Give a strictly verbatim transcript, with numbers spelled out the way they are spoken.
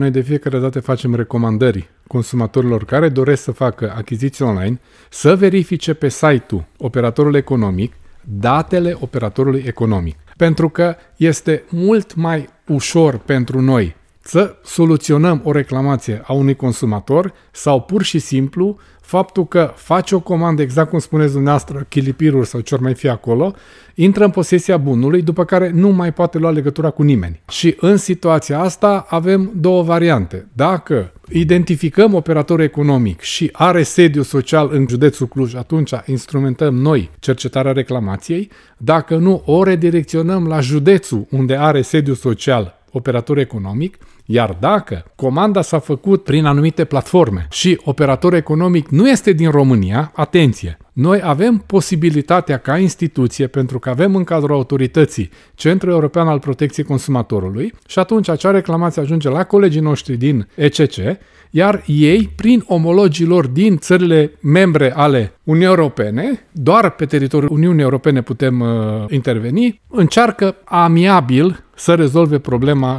Noi de fiecare dată facem recomandări consumatorilor care doresc să facă achiziții online să verifice pe site-ul operatorului economic datele operatorului economic. Pentru că este mult mai ușor pentru noi să soluționăm o reclamație a unui consumator sau pur și simplu faptul că face o comandă, exact cum spuneți dumneavoastră, chilipiruri sau ce-or mai fi acolo, intră în posesia bunului, după care nu mai poate lua legătura cu nimeni. Și în situația asta avem două variante. Dacă identificăm operatorul economic și are sediu social în județul Cluj, atunci instrumentăm noi cercetarea reclamației. Dacă nu, o redirecționăm la județul unde are sediu social operator economic, iar dacă comanda s-a făcut prin anumite platforme și operator economic nu este din România, atenție, noi avem posibilitatea ca instituție, pentru că avem în cadrul autorității Centrul European al Protecției Consumatorului și atunci acea reclamație ajunge la colegii noștri din E C C, iar ei, prin omologii lor din țările membre ale Uniunii Europene, doar pe teritoriul Uniunii Europene putem uh, interveni, încearcă amiabil să rezolve problema